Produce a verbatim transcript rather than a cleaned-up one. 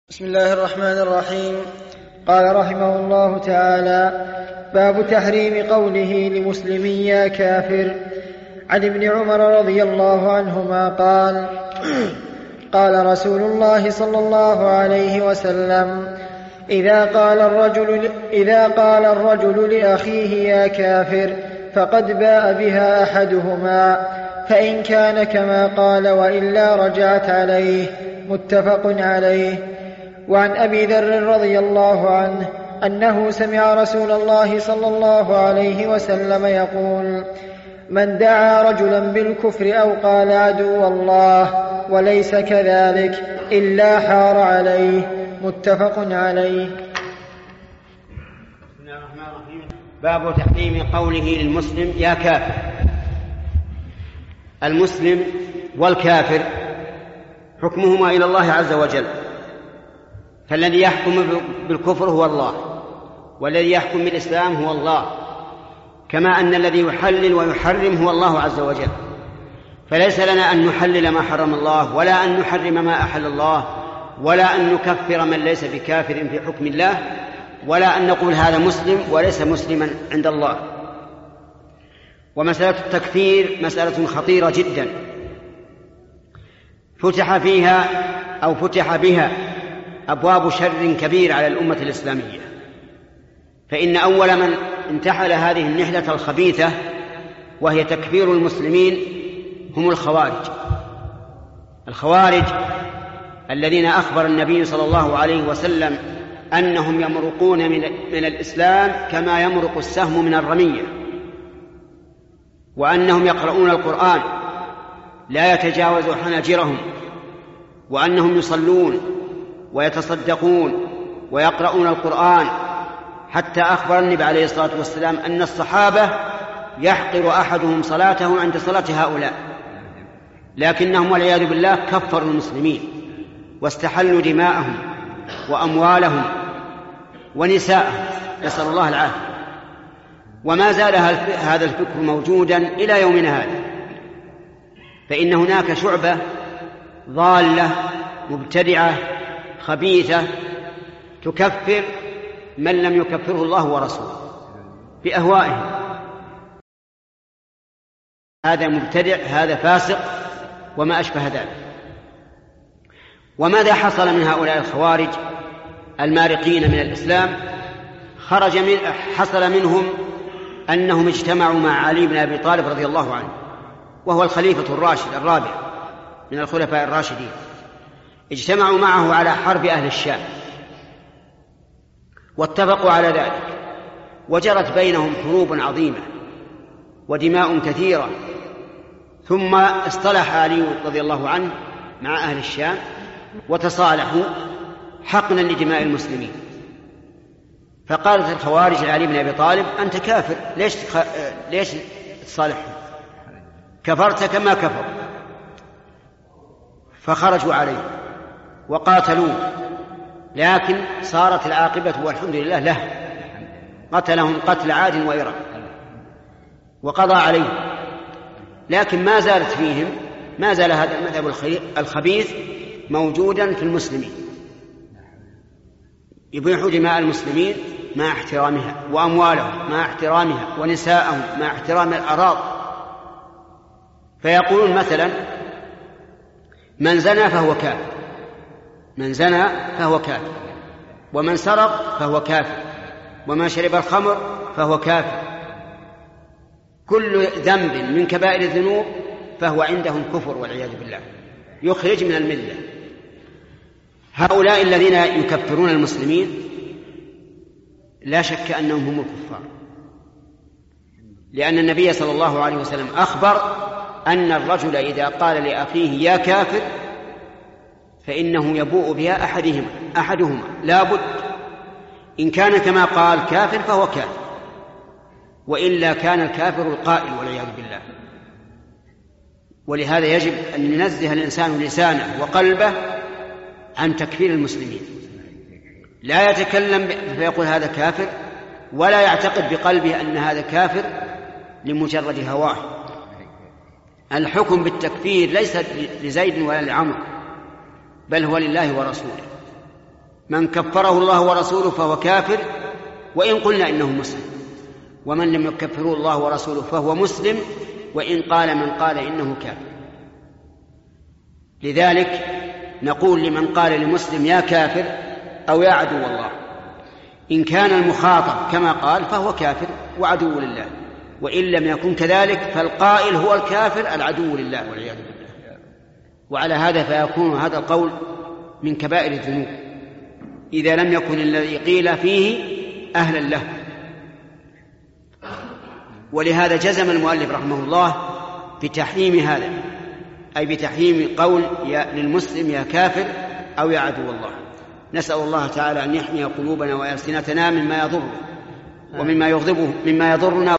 بسم الله الرحمن الرحيم. قال رحمه الله تعالى: باب تحريم قوله لمسلم يا كافر. عن ابن عمر رضي الله عنهما قال: قال رسول الله صلى الله عليه وسلم: إذا قال الرجل, إذا قال الرجل لأخيه يا كافر فقد باء بها أحدهما، فإن كان كما قال وإلا رجعت عليه. متفق عليه. وعن أبي ذر رضي الله عنه أنه سمع رسول الله صلى الله عليه وسلم يقول: من دعا رجلا بالكفر أو قال عدو الله وليس كذلك إلا حار عليه. متفق عليه. بسم الله الرحمن الرحيم. باب تحريم قوله للمسلم يا كافر. المسلم والكافر حكمهما إلى الله عز وجل، فالذي يحكم بالكفر هو الله، والذي يحكم بالإسلام هو الله، كما أن الذي يحلل ويحرم هو الله عز وجل. فليس لنا أن نحلل ما حرم الله، ولا أن نحرم ما أحل الله، ولا أن نكفر من ليس بكافر في حكم الله، ولا أن نقول هذا مسلم وليس مسلما عند الله. ومسألة التكفير مسألة خطيرة جدا، فتح فيها أو فتح بها أبواب شر كبير على الأمة الإسلامية. فإن أول من انتحل هذه النحلة الخبيثة وهي تكفير المسلمين هم الخوارج. الخوارج الذين أخبر النبي صلى الله عليه وسلم أنهم يمرقون من, من الإسلام كما يمرق السهم من الرمية، وأنهم يقرؤون القرآن لا يتجاوز حناجرهم، وأنهم يصلون ويتصدقون ويقرؤون القرآن، حتى أخبر النبي عليه الصلاة والسلام أن الصحابة يحقر أحدهم صلاته عند صلاة هؤلاء، لكنهم والعياذ بالله كفروا المسلمين واستحلوا دماءهم وأموالهم ونساءهم، نسأل الله العافية. وما زال هذا الفكر موجودا إلى يومنا هذا، فإن هناك شعبة ضالة مبتدعة خبيثة تكفر من لم يكفره الله ورسوله بأهوائهم. هذا مبتدع، هذا فاسق، وما أشبه ذلك. وماذا حصل من هؤلاء الخوارج المارقين من الإسلام؟ خرج من حصل منهم أنهم اجتمعوا مع علي بن أبي طالب رضي الله عنه، وهو الخليفة الراشد الرابع من الخلفاء الراشدين. اجتمعوا معه على حرب أهل الشام، واتفقوا على ذلك، وجرت بينهم حروب عظيمة ودماء كثيرة. ثم اصطلح علي رضي الله عنه مع أهل الشام وتصالحوا حقنا لدماء المسلمين. فقالت الخوارج لعلي بن أبي طالب: أنت كافر، ليش تخ... ليش تصالحهم؟ كفرت كما كفر. فخرجوا عليه وقاتلوه، لكن صارت العاقبة والحمد لله له، قتلهم قتل عاد وإرم وقضى عليه. لكن ما زالت فيهم ما زال هذا المذهب الخبيث موجودا في المسلمين، يبيحوا دماء المسلمين مع احترامها، وأموالهم مع احترامها، ونساءهم مع احترام الأعراض. فيقولون مثلا: من زنى فهو كافر، من زنى فهو كافر، ومن سرق فهو كافر، ومن شرب الخمر فهو كافر. كل ذنب من كبائر الذنوب فهو عندهم كفر والعياذ بالله، يخرج من الملة. هؤلاء الذين يكفرون المسلمين لا شك أنهم هم الكفار، لأن النبي صلى الله عليه وسلم أخبر أن الرجل إذا قال لأخيه يا كافر فإنه يبوء بها أحدهما أحدهما لا بد، إن كان كما قال كافر فهو كافر، وإلا كان الكافر القائل والعياذ بالله. ولهذا يجب أن ينزه الإنسان لسانه وقلبه عن تكفير المسلمين، لا يتكلم فيقول هذا كافر، ولا يعتقد بقلبه أن هذا كافر لمجرد هواه. الحكم بالتكفير ليس لزيد ولا لعمرو، بل هو لله ورسوله. من كفره الله ورسوله فهو كافر وإن قلنا إنه مسلم، ومن لم يكفره الله ورسوله فهو مسلم وإن قال من قال إنه كافر. لذلك نقول لمن قال لمسلم يا كافر أو يا عدو الله، إن كان المخاطب كما قال فهو كافر وعدو لله، وإن لم يكن كذلك فالقائل هو الكافر العدو لله والعياذ بالله. وعلى هذا فيكون هذا القول من كبائر الذنوب إذا لم يكن الذي قيل فيه أهلا له. ولهذا جزم المؤلف رحمه الله بتحريم هذا، أي بتحريم قول يا للمسلم يا كافر أو يا عدو الله. نسأل الله تعالى أن يحمي قلوبنا وألسنتنا مما يضر ومما يغضبه مما يضرنا